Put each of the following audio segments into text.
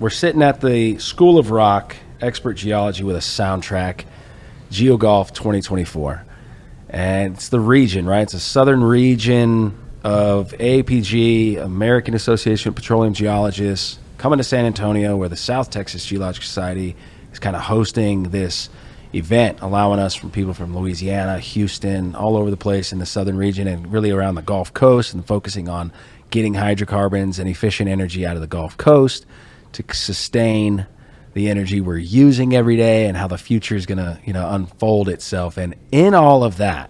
we're sitting at the School of Rock, Expert Geology with a soundtrack, GeoGolf 2024. And it's the region, right? It's a southern region of AAPG, American Association of Petroleum Geologists, coming to San Antonio, where the South Texas Geological Society is kind of hosting this event, allowing us from people from Louisiana, Houston, all over the place in the southern region and really around the Gulf Coast, and focusing on getting hydrocarbons and efficient energy out of the Gulf Coast to sustain the energy we're using every day and how the future is going to, unfold itself. And in all of that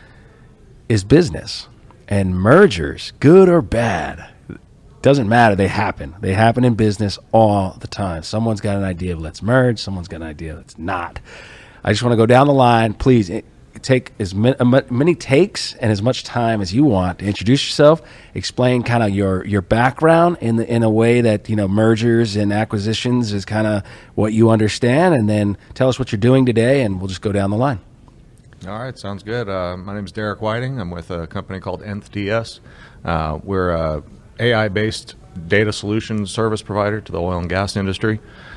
is business and mergers, good or bad. Doesn't matter. They happen. They happen in business all the time. Someone's got an idea of let's merge. Someone's got an idea let's not. I just want to go down the line. Please take as many takes and as much time as you want to introduce yourself, explain kind of your background in a way that, mergers and acquisitions is kind of what you understand, and then tell us what you're doing today, and we'll just go down the line. All right, sounds good. My name is Derek Whiting. I'm with a company called Nth DS. We're a AI-based data solutions service provider to the oil and gas industry.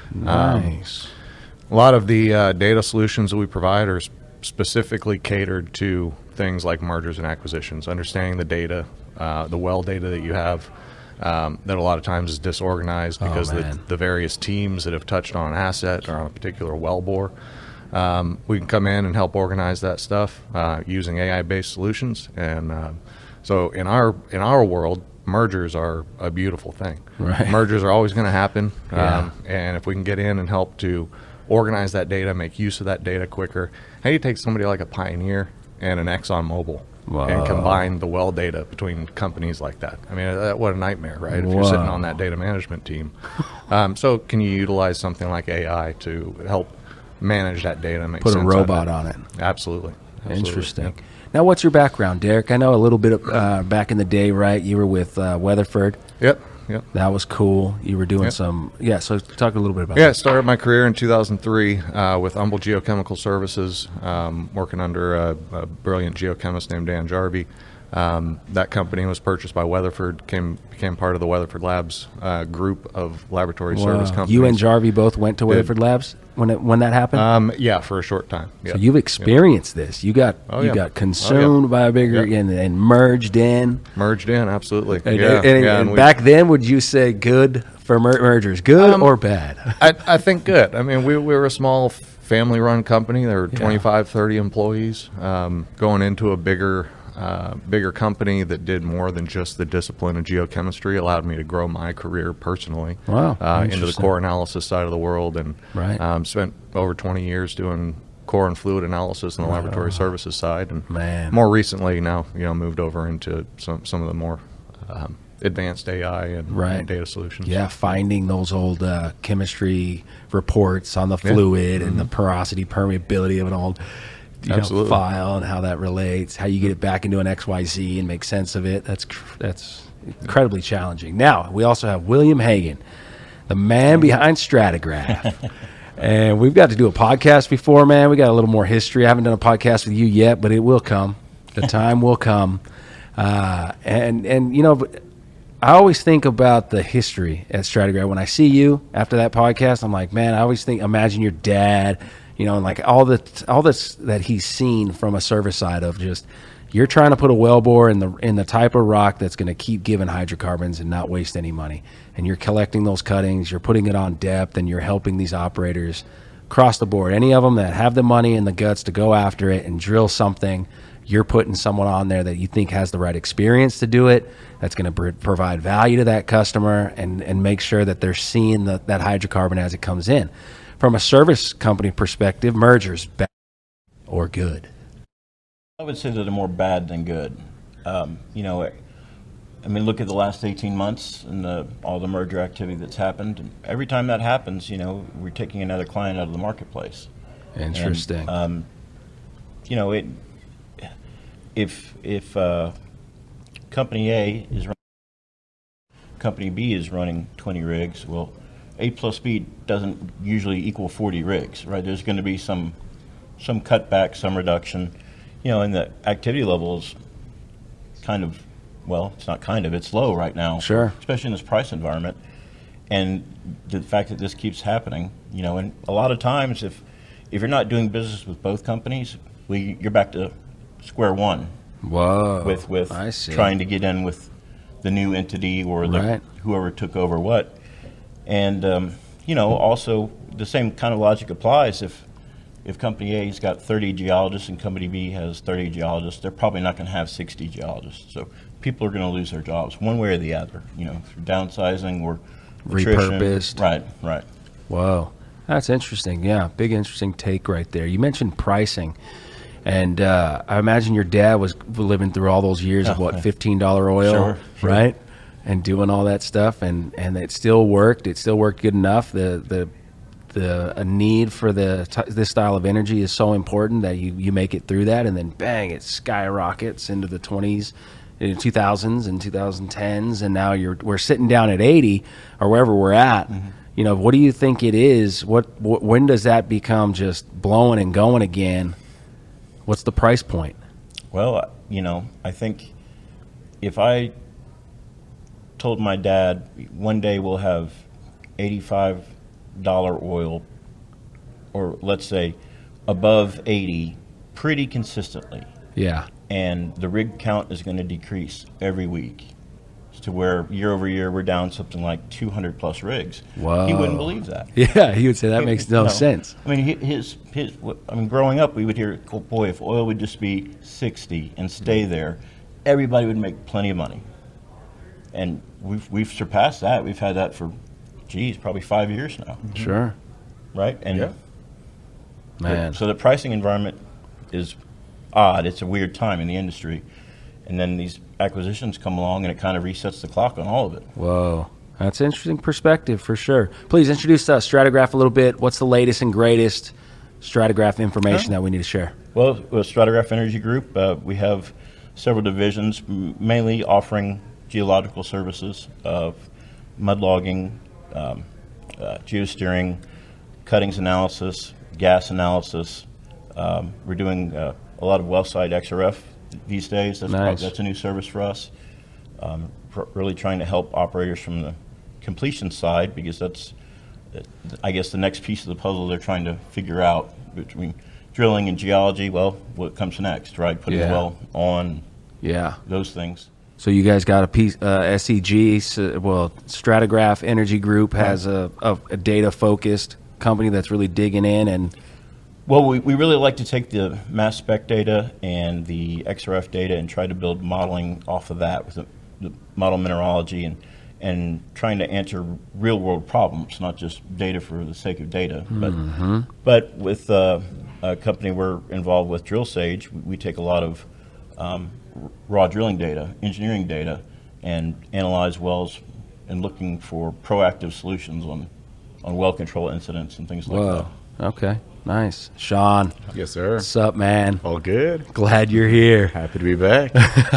Nice. A lot of the data solutions that we provide are specifically catered to things like mergers and acquisitions, understanding the data, the well data that you have, that a lot of times is disorganized because the various teams that have touched on an asset or on a particular well bore. We can come in and help organize that stuff using AI-based solutions. And so in our world, mergers are a beautiful thing. Right. Mergers are always going to happen. Yeah. And if we can get in and help to organize that data, make use of that data quicker. How do you take somebody like a Pioneer and an ExxonMobil and combine the well data between companies like that? I mean, what a nightmare, right? If you're sitting on that data management team. So can you utilize something like AI to help manage that data and make Put sense a robot out of on it. Absolutely. Interesting. Yeah. Now, what's your background, Derek? I know a little bit back in the day, right? You were with Weatherford. Yep. That was cool. You were doing so talk a little bit about that. Yeah, I started my career in 2003 with Humble Geochemical Services, working under a brilliant geochemist named Dan Jarvie. That company was purchased by Weatherford, became part of the Weatherford Labs group of laboratory service companies. You and Jarvie both went to Weatherford Labs when that happened? Yeah, for a short time. Yep. So you've experienced this. You got consumed by a bigger and merged in. Merged in, absolutely. And back then, would you say good for mergers, good or bad? I think good. I mean, we were a small family-run company. There were 25, 30 employees. Going into a bigger company that did more than just the discipline of geochemistry allowed me to grow my career personally into the core analysis side of the world, and spent over 20 years doing core and fluid analysis on the laboratory services side, and more recently now moved over into some of the more advanced AI and data solutions. Yeah, finding those old chemistry reports on the fluid and the porosity, permeability of an old file, and how that relates, how you get it back into an XYZ and make sense of it. That's incredibly challenging. Now, we also have William Hagan, the man behind Stratigraph. And we've got to do a podcast before, man. We got a little more history. I haven't done a podcast with you yet, but it will come. The time will come. But I always think about the history at Stratigraph. When I see you after that podcast, I'm like, man, I always imagine your dad, and like all this that he's seen from a service side of just, you're trying to put a wellbore in the type of rock that's going to keep giving hydrocarbons and not waste any money. And you're collecting those cuttings, you're putting it on depth, and you're helping these operators across the board. Any of them that have the money and the guts to go after it and drill something, you're putting someone on there that you think has the right experience to do it, that's going to provide value to that customer and make sure that they're seeing that hydrocarbon as it comes in. From a service company perspective, mergers, bad or good? I would say that they're more bad than good. Look at the last 18 months and all the merger activity that's happened. And every time that happens, we're taking another client out of the marketplace. Interesting. And, if Company A is running, Company B is running 20 rigs, well, A plus B doesn't usually equal 40 rigs, right? There's going to be some cutback, some reduction, and the activity levels it's low right now. Sure. Especially in this price environment. and the fact that this keeps happening, you know, and a lot of times if you're not doing business with both companies, you're back to square one. Whoa. With I see. trying to get in with the new entity or Right. whoever took over what. And, you know, also the same kind of logic applies. If Company A's got 30 geologists and Company B has 30 geologists, they're probably not going to have 60 geologists. So people are going to lose their jobs one way or the other, you know, through downsizing or attrition. Repurposed. Right. Whoa. That's interesting. Yeah, big interesting take right there. You mentioned pricing. And I imagine your dad was living through all those years of, what, $15 oil, Sure. right? And doing all that stuff, and it still worked. It still worked good enough. A need for this style of energy is so important that you make it through that, and then bang, it skyrockets into the 20s, 2000s and 2010s, and now we're sitting down at 80 or wherever we're at. Mm-hmm. You know, what do you think it is? When does that become just blowing and going again? What's the price point? Well, you know, I think if I told my dad one day we'll have $85 oil, or let's say above 80 pretty consistently, Yeah. and the rig count is going to decrease every week to where year over year we're down something like 200 plus rigs. Whoa. He wouldn't believe that. Yeah, he would say that makes no No. sense. I mean, growing up, we would hear, oh, boy, if oil would just be 60 and stay there, everybody would make plenty of money. And we've surpassed that. We've had that for, probably 5 years now, Sure. right? And Yeah. Man. so the pricing environment is odd. It's a weird time in the industry. And then these acquisitions come along, and it kind of resets the clock on all of it. Whoa. That's an interesting perspective for sure. Please introduce Stratigraph a little bit. What's the latest and greatest Stratigraph information that we need to share? Well, with Stratigraph Energy Group, we have several divisions, mainly offering geological services of mud logging, geosteering, cuttings analysis, gas analysis. We're doing a lot of well site XRF these days. Nice. That's a new service for us. Really trying to help operators from the completion side, because that's, I guess, the next piece of the puzzle they're trying to figure out between drilling and geology. Well, what comes next, right? Putting Yeah. the well on, Yeah. those things. So you guys got a piece, SEG, Stratigraph Energy Group has a data-focused company that's really digging in and... Well, we really like to take the mass spec data and the XRF data and try to build modeling off of that with the model mineralogy and trying to answer real world problems, not just data for the sake of data. But with a company we're involved with, Drill Sage, we take a lot of raw drilling data, engineering data, and analyze wells and looking for proactive solutions on well control incidents and things like Whoa. that. Okay. Nice. Sean, Yes, sir. what's up, man? All good. Glad you're here. Happy to be back.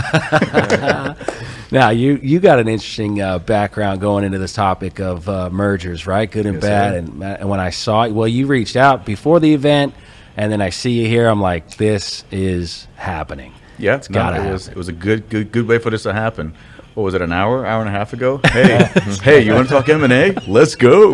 Now, you got an interesting background going into this topic of mergers, right? Good and Yes, bad. sir. And when I saw it, well, you reached out before the event, and then I see you here. I'm like, this is happening. Yeah, It's gotta it was a good way for this to happen. What was it, an hour and a half ago? Hey, you want to talk M&A? Let's go.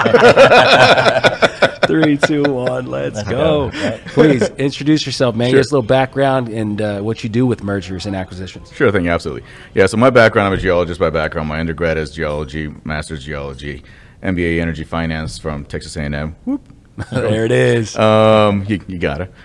3, 2, 1, let's go. Please introduce yourself, man. Sure. Give us a little background and what you do with mergers and acquisitions. Sure thing, absolutely. Yeah, so my background, I'm a geologist by background. My undergrad is geology, master's geology, MBA energy finance from Texas A&M. Whoop. There it is. You got it.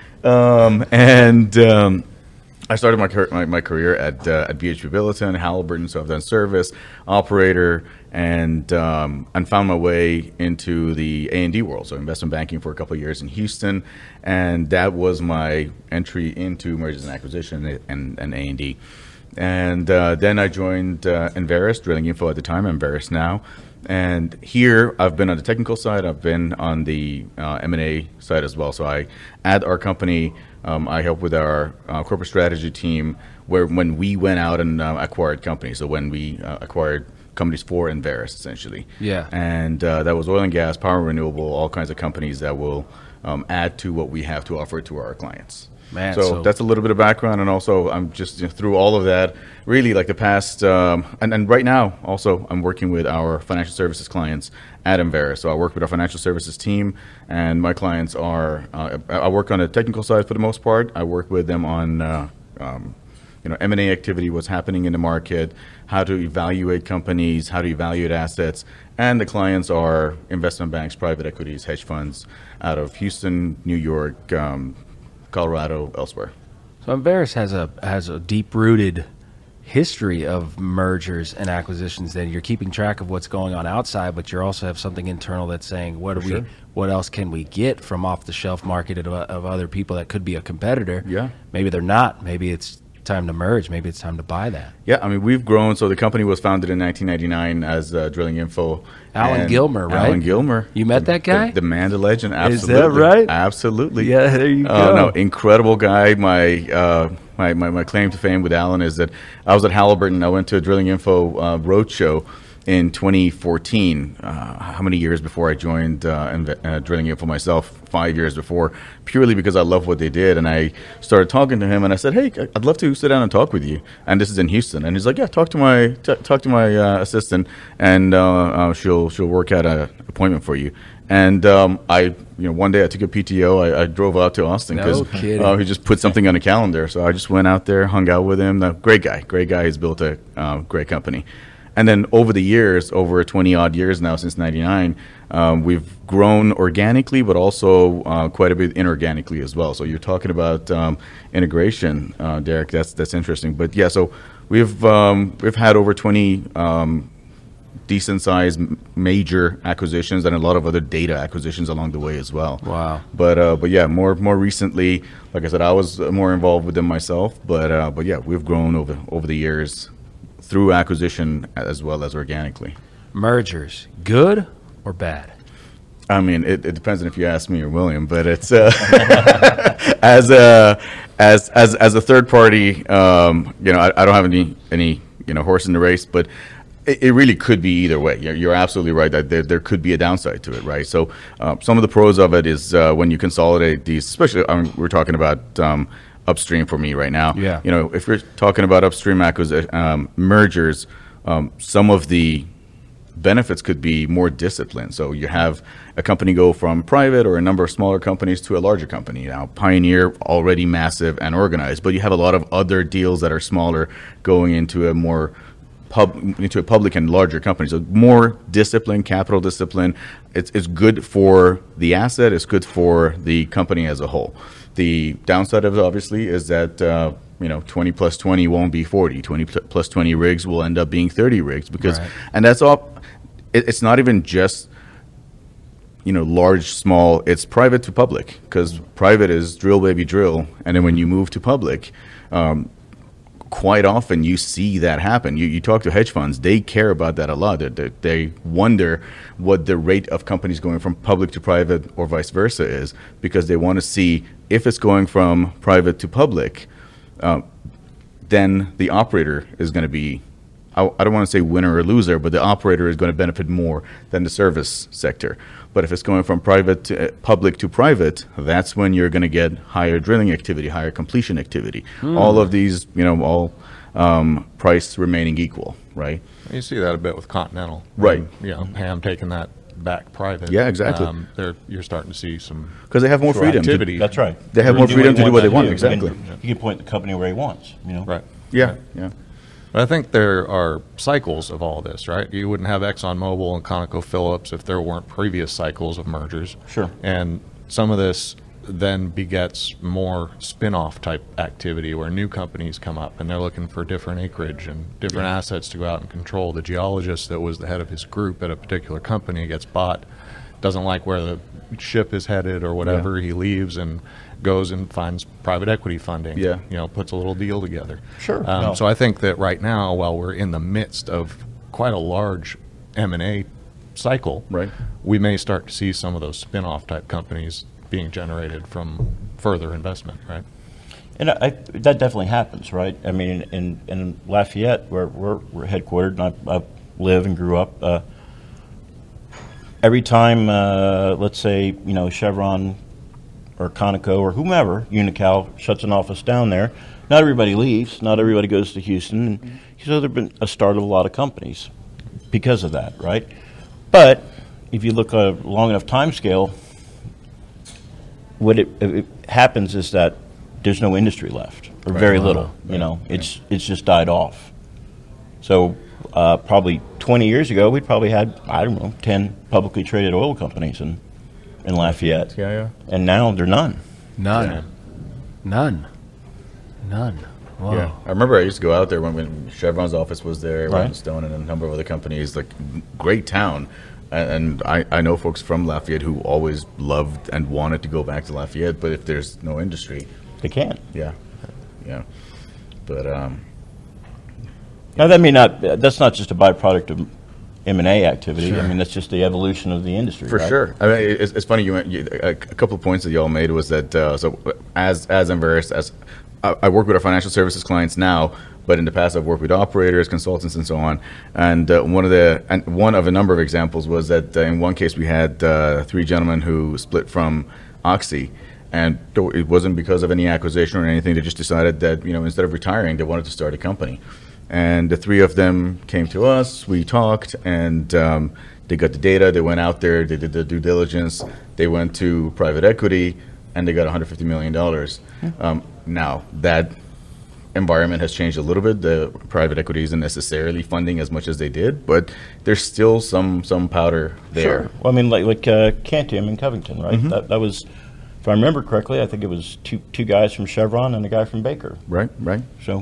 I started my career at BHP Billiton, Halliburton, so I've done service, operator, and found my way into the A&D world, so investment banking for a couple of years in Houston, and that was my entry into mergers and acquisition and A&D. And then I joined Enverus, Drilling Info at the time, Enverus now. And here I've been on the technical side, I've been on the M&A side as well. So at our company, I help with our corporate strategy team when we went out and acquired companies. So when we acquired companies for Enverus, essentially. Yeah. And that was oil and gas, power and renewable, all kinds of companies that will add to what we have to offer to our clients. Man, so that's a little bit of background, and also I'm just through all of that, really like the past, and right now also I'm working with our financial services clients at Enverus. So I work with our financial services team, and my clients are, I work on the technical side for the most part. I work with them on M&A activity, what's happening in the market, how to evaluate companies, how to evaluate assets, and the clients are investment banks, private equities, hedge funds out of Houston, New York, Colorado, elsewhere. So Enverus has a deep-rooted history of mergers and acquisitions. Then you're keeping track of what's going on outside, but you also have something internal that's saying, what else can we get from off-the-shelf market of other people that could be a competitor? Yeah. Maybe they're not. Maybe it's time to merge. Maybe it's time to buy that. Yeah, I mean, we've grown. So the company was founded in 1999 as Drilling Info. Alan Gilmer, right? Alan Gilmer. You met that guy? The man, the legend. Absolutely. Is that right? Absolutely. Yeah, there you go. No, incredible guy. My claim to fame with Alan is that I was at Halliburton. I went to a Drilling Info roadshow in 2014, how many years before I joined Drilling Info myself, 5 years before, purely because I love what they did. And I started talking to him, and I said, hey, I'd love to sit down and talk with you. And this is in Houston. And he's like, yeah, talk to my assistant, and she'll work out an appointment for you. And one day I took a PTO. I drove out to Austin because he just put something on the calendar. So I just went out there, hung out with him. Great guy. He's built a great company. And then over the years, over 20-odd years now, since 99, we've grown organically, but also quite a bit inorganically as well. So you're talking about integration, Derek. That's interesting. But yeah, so we've had over 20 decent-sized major acquisitions and a lot of other data acquisitions along the way as well. Wow. But yeah, more recently, like I said, I was more involved with them myself. But yeah, we've grown over the years through acquisition as well as organically. Mergers, good or bad? I mean, it depends on if you ask me or William, but it's as a third party, I don't have any horse in the race, but it really could be either way. You're absolutely right that there could be a downside to it, right? So some of the pros of it is when you consolidate these, especially we're talking about upstream for me right now. Yeah. If you're talking about upstream mergers, some of the benefits could be more discipline. So you have a company go from private or a number of smaller companies to a larger company. Now, Pioneer, already massive and organized, but you have a lot of other deals that are smaller going into a more into a public and larger company. So more discipline, capital discipline. It's good for the asset. It's good for the company as a whole. The downside of it, obviously, is that 20 plus 20 won't be 40. 20 plus 20 rigs will end up being 30 rigs because, right. And that's all. It's not even just large, small. It's private to public, because private is drill baby drill, and then when you move to public, quite often you see that happen. You talk to hedge funds; they care about that a lot. They wonder what the rate of companies going from public to private or vice versa is, because they want to see if it's going from private to public, then the operator is going to be, I don't want to say winner or loser, but the operator is going to benefit more than the service sector. But if it's going from private to public to private, that's when you're going to get higher drilling activity, higher completion activity. All of these, all price remaining equal, right? You see that a bit with Continental. Right. Ham taking that back private. Yeah, exactly. You're starting to see some, because they have more freedom. Activity. That's right. They have more freedom to do what they want. Exactly. He can point the company where he wants. Right. Yeah. But I think there are cycles of all this, right? You wouldn't have ExxonMobil and ConocoPhillips if there weren't previous cycles of mergers. Sure. And some of this then begets more spin-off type activity where new companies come up and they're looking for different acreage and different assets to go out and control. The geologist that was the head of his group at a particular company gets bought, doesn't like where the ship is headed or whatever, he leaves and goes and finds private equity funding, puts a little deal together. Sure. So I think that right now, while we're in the midst of quite a large M&A cycle, right, we may start to see some of those spin-off type companies being generated from further investment, right? And that definitely happens, right? I mean, in Lafayette, where we're headquartered, and I live and grew up, every time, let's say, Chevron or Conoco or whomever, Unocal shuts an office down there, not everybody leaves. Not everybody goes to Houston. And so there's been a start of a lot of companies because of that, right? But if you look at a long enough time scale, what it happens is that there's no industry left, or very little. You know, it's just died off. So probably 20 years ago, we'd probably had, I don't know, 10 publicly traded oil companies in Lafayette. Yeah. And now there are none. None. Wow. Yeah, I remember I used to go out there when Chevron's office was there, Right. Stone, and a number of other companies. Like, great town, and I know folks from Lafayette who always loved and wanted to go back to Lafayette. But if there's no industry, They can't. yeah. But Now, that's not just a byproduct of M&A activity. I mean, that's just the evolution of the industry. for right? sure, I mean, it's funny. A couple of points that y'all made was that so as Enverus, as I work with our financial services clients now, but in the past I've worked with operators, consultants, and so on. And one of a number of examples was that in one case we had 3 gentlemen who split from Oxy, and it wasn't because of any acquisition or anything. They just decided that instead of retiring, they wanted to start a company. And the 3 of them came to us. We talked, and they got the data. They went out there. They did the due diligence. They went to private equity, and they got $150 million. Now, that environment has changed a little bit. The private equity isn't necessarily funding as much as they did, but there's still some powder there. Sure. Well, I mean, like Cantium in Covington, right? That was, if I remember correctly, I think it was two guys from Chevron and a guy from Baker. Right. So,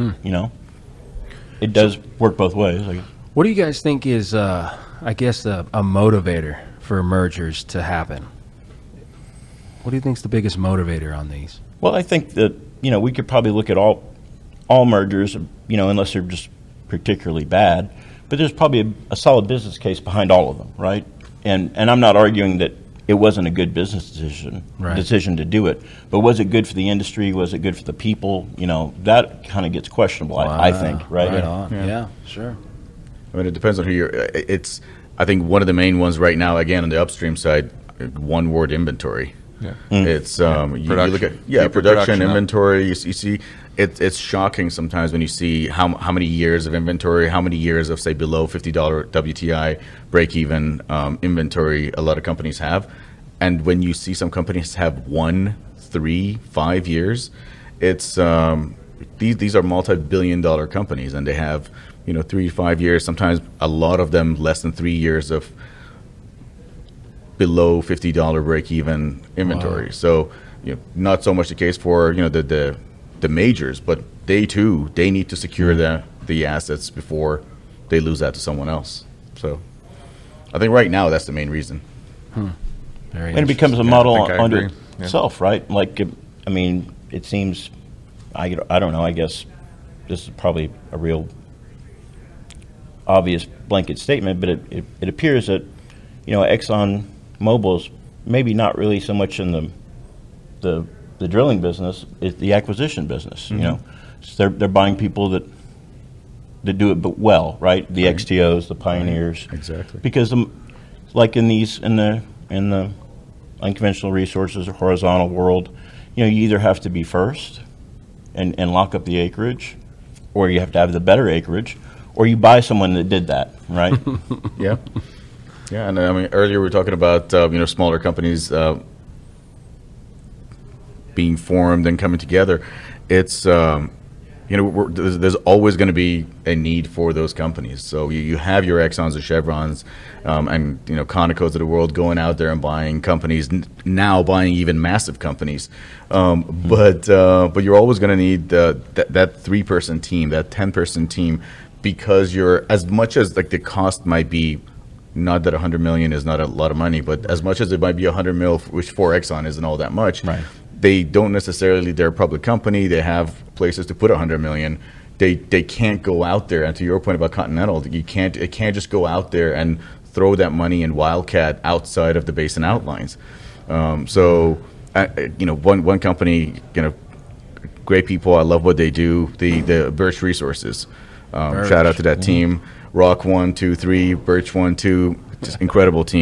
it does work both ways. What do you guys think is, I guess, a motivator for mergers to happen? What do you think is the biggest motivator on these? Well, I think that we could probably look at all mergers, unless they're just particularly bad. But there's probably a solid business case behind all of them, right? And I'm not arguing that it wasn't a good business decision to do it. But was it good for the industry? Was it good for the people? That kind of gets questionable. I think, right? Right on. Yeah, sure. I mean, it depends on who you're. I think one of the main ones right now, again on the upstream side, one word: inventory. Yeah. It's you look at Keep your production up. inventory. You see, it's shocking sometimes when you see how many years of inventory, how many years of say below $50 WTI break even inventory a lot of companies have, and when you see some companies have 1, 3, 5 years, it's these are multi-billion-dollar companies, and they have 3 to 5 years. Sometimes a lot of them less than 3 years of below $50 break-even inventory. Wow. So, not so much the case for the majors, but they need to secure the assets before they lose out to someone else. So, I think right now that's the main reason. Very And it becomes a model I unto agree. itself, right? Like, I mean, it seems, I don't know. I guess this is probably a real obvious blanket statement, but it appears that Exxon Mobil's maybe not really so much in the drilling business, it's the acquisition business. So they're buying people that do it but well, right? The XTOs, the pioneers, Exactly. Because like in the unconventional resources or horizontal world, you either have to be first and lock up the acreage, or you have to have the better acreage, or you buy someone that did that, right? Yeah. Yeah, and I mean, earlier we were talking about smaller companies being formed and coming together. It's there's always going to be a need for those companies. So you have your Exxons and Chevrons, and Conocos of the world going out there and buying companies, now buying even massive companies. But you're always going to need that 3-person team, that 10-person team, because you're, as much as like the cost might be. Not that $100 million is not a lot of money, but as much as it might be $100 million, which for Exxon isn't all that much, Right. They don't necessarily. They're a public company. They have places to put $100 million. They can't go out there. And to your point about Continental, it can't just go out there and throw that money in Wildcat outside of the basin outlines. One company, great people. I love what they do. The Birch Resources. Shout out to that team. Rock 1, 2, 3, Birch 1, 2, just incredible team.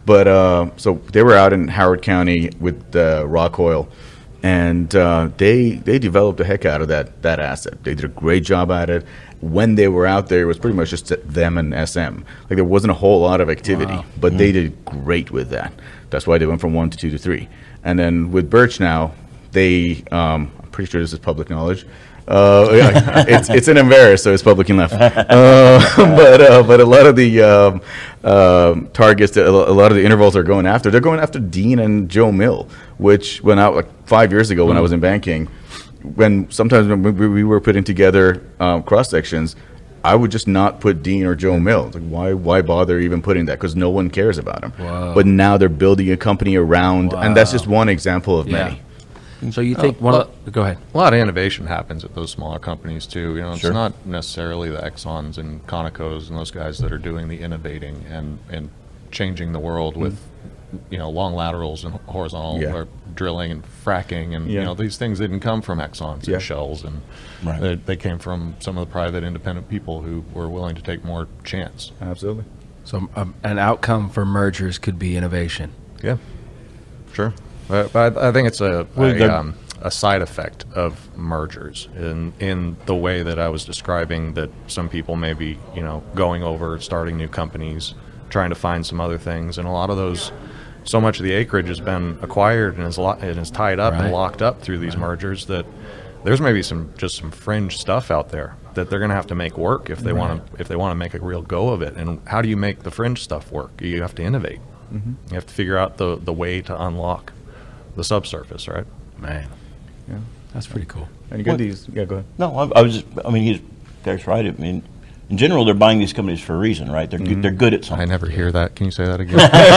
But so they were out in Howard County with Rock Oil, and they developed the heck out of that asset. They did a great job at it. When they were out there, it was pretty much just them and SM. Like there wasn't a whole lot of activity, but they did great with that. That's why they went from 1 to 2 to 3. And then with Birch now, they I'm pretty sure this is public knowledge. It's an embarrass, so it's public enough. But a lot of the targets, a lot of the intervals are going after. They're going after Dean and Joe Mill, which went out like 5 years ago when I was in banking. When we were putting together cross sections, I would just not put Dean or Joe Mill. Like why bother even putting that? Because no one cares about them. Wow. But now they're building a company around, and that's just one example of many. So you think go ahead. A lot of innovation happens at those smaller companies too. It's not necessarily the Exxons and Conocos and those guys that are doing the innovating and changing the world with long laterals and horizontal or drilling and fracking and these things didn't come from Exxons and Shells, and they came from some of the private independent people who were willing to take more chance. Absolutely. So an outcome for mergers could be innovation. Yeah, sure. But I think it's a side effect of mergers in the way that I was describing, that some people may be going over, starting new companies, trying to find some other things, and a lot of those, so much of the acreage has been acquired and is tied up and locked up through these mergers, that there's maybe some fringe stuff out there that they're going to have to make work if they want to make a real go of it. And how do you make the fringe stuff work? You have to innovate. You have to figure out the way to unlock the subsurface, right? Man, that's pretty cool. And you got these. Yeah, go ahead. No, he's Derek's right. I mean, in general, they're buying these companies for a reason, right? They're good, they're good at something. I never hear that. Can you say that again?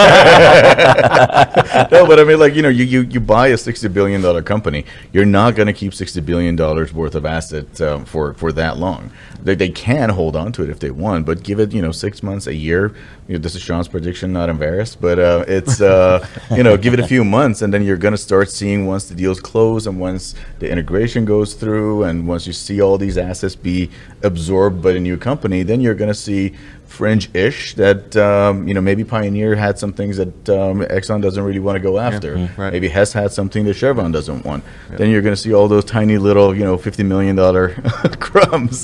No, but I mean, like, you buy a $60 billion company, you're not going to keep $60 billion worth of assets for that long. They can hold on to it if they want, but give it 6 months, a year. This is Sean's prediction, not embarrassed, but it's give it a few months, and then you're going to start seeing, once the deals close and once the integration goes through, and once you see all these assets be absorbed by a new company, then you're going to see fringe-ish that maybe Pioneer had some things that Exxon doesn't really want to go after. Right. Maybe Hess had something that Chevron doesn't want. Then you're going to see all those tiny little $50 million crumbs.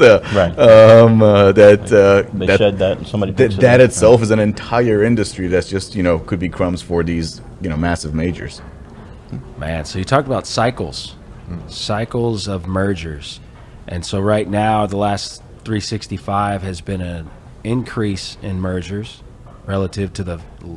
They shed that, and somebody picks that it up. itself is an entire industry that's just could be crumbs for these massive majors. Man, so you talked about cycles of mergers, and so right now the last 365 has been an increase in mergers relative to the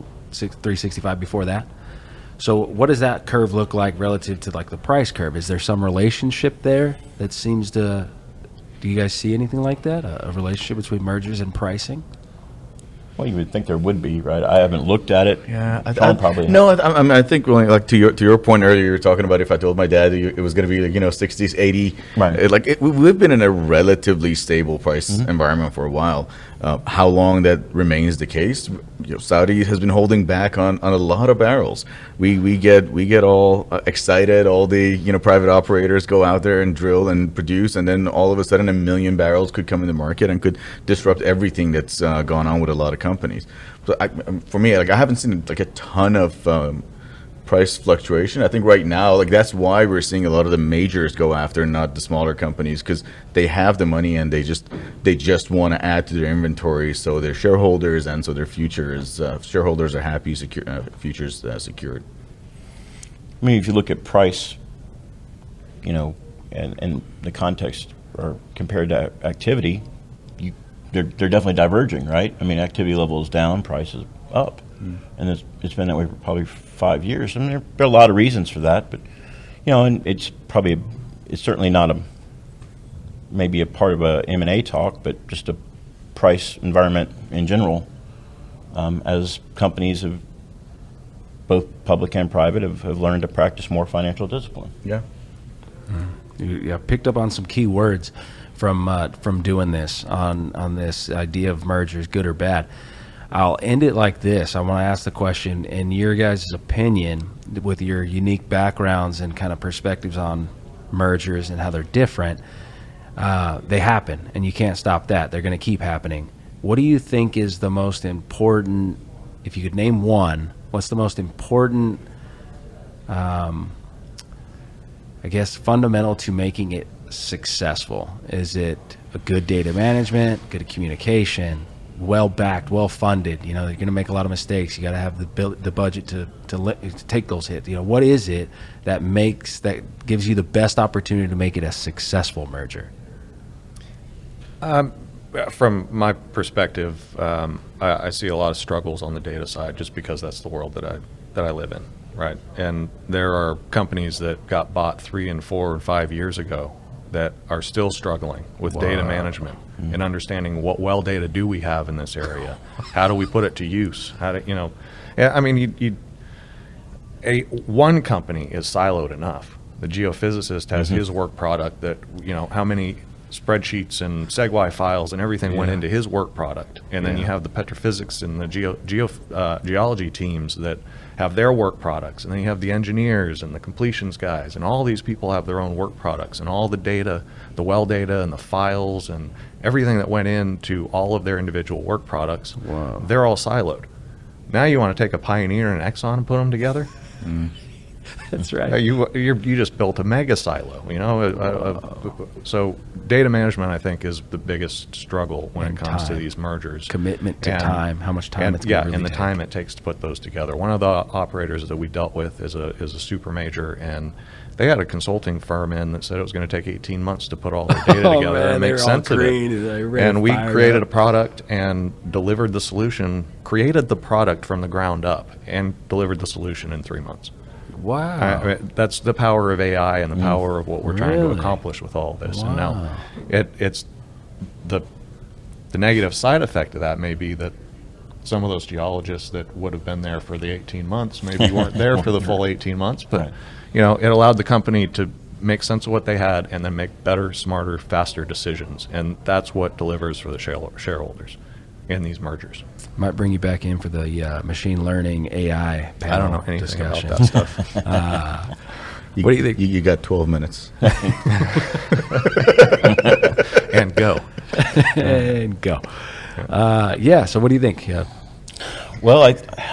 365 before that. So what does that curve look like relative to like the price curve? Is there some relationship there that seems to, do you guys see anything like that, a relationship between mergers and pricing? Well, you would think there would be, right? I haven't looked at it. Yeah, Probably. No, I think like to your point earlier, you were talking about if I told my dad it was going to be 60s, 80. Right. We've been in a relatively stable price environment for a while. How long that remains the case? Saudi has been holding back on a lot of barrels. We get all excited. All the private operators go out there and drill and produce, and then all of a sudden 1 million barrels could come in the market and could disrupt everything that's gone on with a lot of companies. So for me, I haven't seen a ton of price fluctuation. I think right now, that's why we're seeing a lot of the majors go after, not the smaller companies, because they have the money and they just want to add to their inventory, so their shareholders and so their futures shareholders are happy, futures secured. I mean, if you look at price, and the context or compared to activity, they're definitely diverging, right? I mean, activity level is down, price is up, and it's been that way for probably 5 years. I mean, there are a lot of reasons for that, but and it's certainly not maybe a part of a M&A talk, but just a price environment in general, as companies have, both public and private, have learned to practice more financial discipline. Yeah. You picked up on some key words from doing this on this idea of mergers, good or bad. I'll end it like this. I want to ask the question, in your guys' opinion, with your unique backgrounds and kind of perspectives on mergers and how they're different, they happen, and you can't stop that. They're going to keep happening. What do you think is the most important, if you could name one, What's the most important, I guess, fundamental to making it successful? Is it a good data management, good communication, well backed, well funded? You know, you're going to make a lot of mistakes. You got to have the budget to take those hits. You know, what is it that gives you the best opportunity to make it a successful merger? From my perspective, I see a lot of struggles on the data side, just because that's the world that I live in, right? And there are companies that got bought 3 and 4 and 5 years ago that are still struggling with data management and understanding what well data do we have in this area, how do we put it to use, how do you know? I mean, one company is siloed enough. The geophysicist has his work product that, you know, how many spreadsheets and SegWi files and everything went into his work product, and then you have the petrophysics and the geology teams that have their work products, and then you have the engineers and the completions guys, and all these people have their own work products, and all the data, the well data and the files and everything that went into all of their individual work products, they're all siloed. Now you want to take a Pioneer and an Exxon and put them together? That's right. You just built a mega silo, you know. So data management, I think, is the biggest struggle when it comes to these mergers. Commitment to time, how much time it's going to really and the take. time it takes to put those together. One of the operators that we dealt with is a super major, and they had a consulting firm in that said it was going to take 18 months to put all their data together and make sense of it. And we created a product and delivered the solution, created the product from the ground up, and delivered the solution in 3 months. Wow. I mean, that's the power of AI and the power of what we're trying to accomplish with all of this. And now it's the negative side effect of that may be that some of those geologists that would have been there for the 18 months maybe weren't there for the full 18 months, but you know, it allowed the company to make sense of what they had and then make better, smarter, faster decisions. And that's what delivers for the shareholders in these mergers. Might bring you back in for the machine learning AI panel. I don't know anything discussion. about that stuff. What do you think? You got 12 minutes. And go. And go. Yeah, so what do you think? Yeah. Well,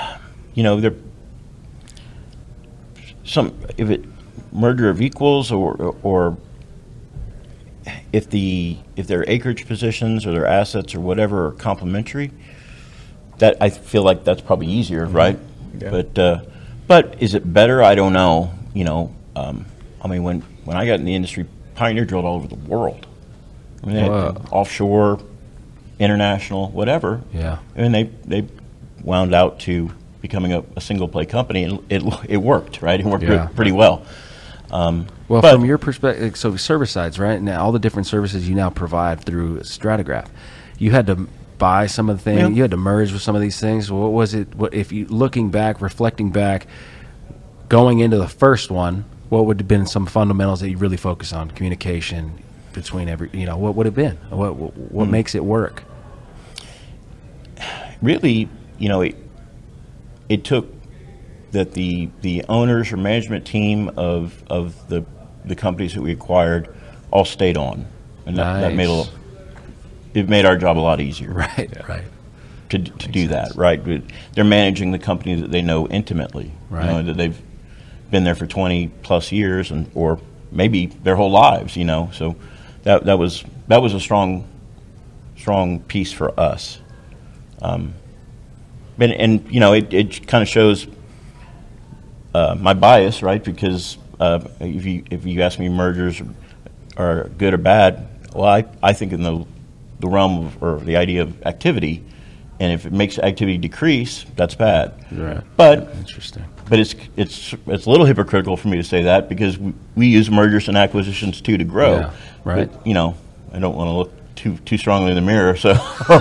if it merger of equals or if their acreage positions or their assets or whatever are complementary, that I feel like that's probably easier, right? Yeah. But is it better? I don't know. You know, I mean, when I got in the industry, Pioneer drilled all over the world. I mean, they had offshore, international, whatever. Yeah. And they wound out to becoming a single play company, and it worked, right? It worked pretty well. Well, from your perspective, so service sides, right? Now, all the different services you now provide through Stratigraph, you had to buy some of the things, you had to merge with some of these things. What was it? What if you looking back, reflecting back, going into the first one? What would have been some fundamentals that you really focus on? Communication between what would have been? What makes it work? Really, it took that the owners or management team of the companies that we acquired all stayed on, and that made our job a lot easier. Right. To do that, right? They're managing the company that they know intimately, right? That they've been there for 20 plus years, or maybe their whole lives, So that was a strong piece for us. And it kind of shows my bias, right? Because if you ask me, mergers are good or bad, well, I think in the realm of, or the idea of activity, and if it makes activity decrease, that's bad. Right. But interesting. But it's a little hypocritical for me to say that, because we use mergers and acquisitions too to grow. Yeah, right. But, I don't want to look too strongly in the mirror, so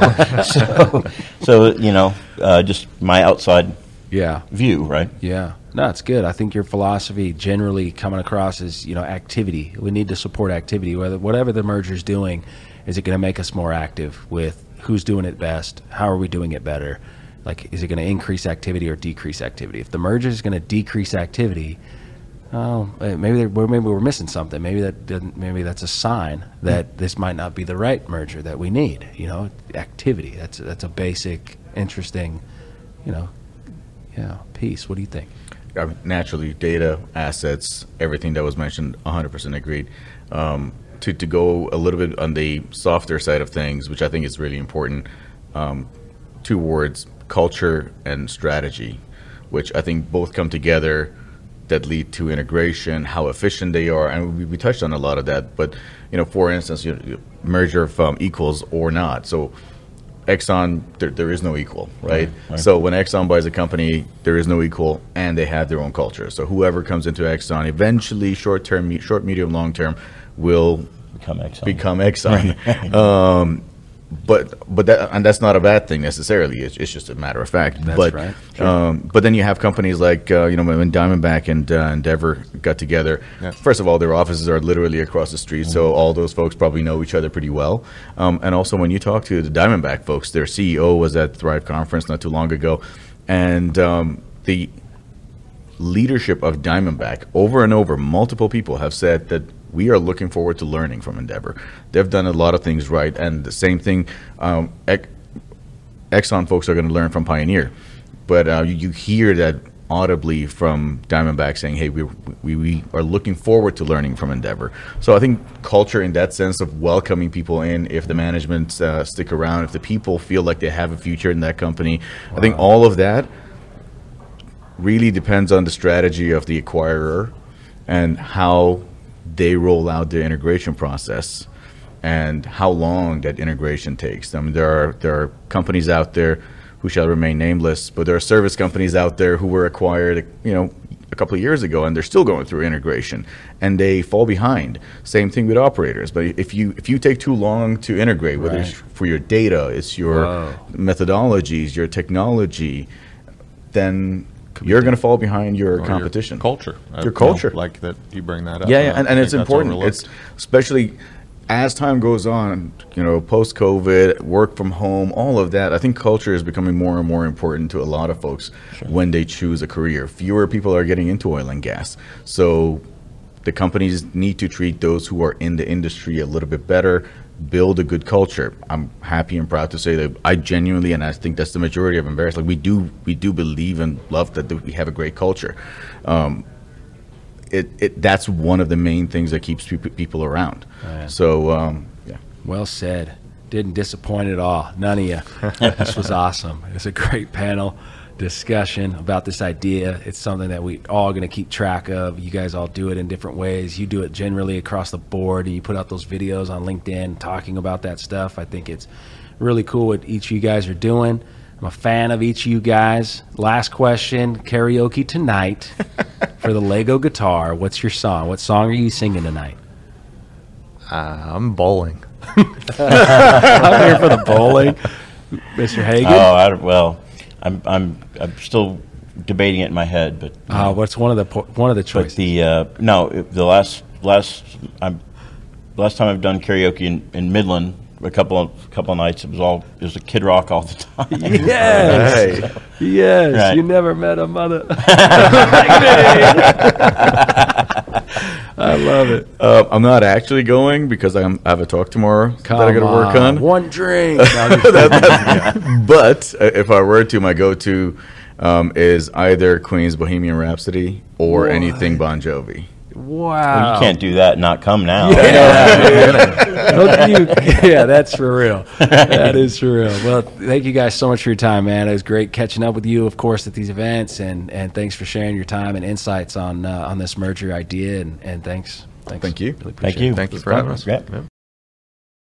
just my outside view, right? Yeah. No, it's good. I think your philosophy generally coming across is, activity. We need to support activity. Whatever the merger's doing, is it going to make us more active with who's doing it best? How are we doing it better? Like, is it going to increase activity or decrease activity? If the merger is going to decrease activity, maybe we're missing something. Maybe that's a sign that this might not be the right merger that we need. Activity. That's a basic, interesting, Yeah. Peace. What do you think? Naturally, data, assets, everything that was mentioned, 100% agreed. To go a little bit on the softer side of things, which I think is really important, towards culture and strategy, which I think both come together that lead to integration, how efficient they are, and we touched on a lot of that. But for instance, merger of equals or not. So Exxon, there is no equal, right? Right. So when Exxon buys a company, there is no equal, and they have their own culture. So whoever comes into Exxon, eventually, short, medium, long term, will become Exxon. Exxon. But that's not a bad thing necessarily. It's just a matter of fact. That's right. Sure. But then you have companies like when Diamondback and Endeavor got together. Yeah. First of all, their offices are literally across the street, so all those folks probably know each other pretty well. And also, when you talk to the Diamondback folks, their CEO was at Thrive Conference not too long ago, and the leadership of Diamondback over and over, multiple people have said that we are looking forward to learning from Endeavor. They've done a lot of things right, and the same thing, Exxon folks are going to learn from Pioneer. But you hear that audibly from Diamondback saying, hey, we are looking forward to learning from Endeavor. So I think culture in that sense of welcoming people in, if the management stick around, if the people feel like they have a future in that company, wow. I think all of that really depends on the strategy of the acquirer and how they roll out the integration process and how long that integration takes. I mean, there are companies out there who shall remain nameless, but there are service companies out there who were acquired, a couple of years ago, and they're still going through integration, and they fall behind. Same thing with operators. But if you take too long to integrate, whether it's for your data, it's your methodologies, your technology, then you're going to fall behind your competition. Your culture. Your culture. Like that, you bring that up. Yeah, and it's important. It's especially as time goes on, post-COVID, work from home, all of that. I think culture is becoming more and more important to a lot of folks when they choose a career. Fewer people are getting into oil and gas. So the companies need to treat those who are in the industry a little bit better, build a good culture. I'm happy and proud to say that I genuinely, and I think that's the majority of Enverus, we do believe and love that we have a great culture. That's one of the main things that keeps people around. So yeah. Well said. Didn't disappoint at all. None of you. This was awesome. It's a great panel discussion about this idea. It's something that we all going to keep track of. You guys all do it in different ways. You do it generally across the board, and you put out those videos on LinkedIn talking about that stuff. I think it's really cool what each of you guys are doing. I'm a fan of each of you guys. Last question, karaoke tonight for the Lego guitar. What's your song? What song are you singing tonight? I'm bowling. I'm here for the bowling. Mr. Hagan? Well, I'm still debating it in my head, but what's one of the choices? But the last time I've done karaoke in Midland, a couple of nights, it was a Kid Rock all the time. Yes, yes. Right. You never met a mother. I love it. I'm not actually going because I have a talk tomorrow that I got to work on. One drink. But if I were to, my go-to is either Queen's Bohemian Rhapsody or anything Bon Jovi. Wow. Well, you can't do that and not come now. Yeah, that's for real. That is for real. Well, thank you guys so much for your time, man. It was great catching up with you, of course, at these events, and thanks for sharing your time and insights on this merger idea, and thanks. Thank you. Really appreciate it. Thank you for having us. Yeah.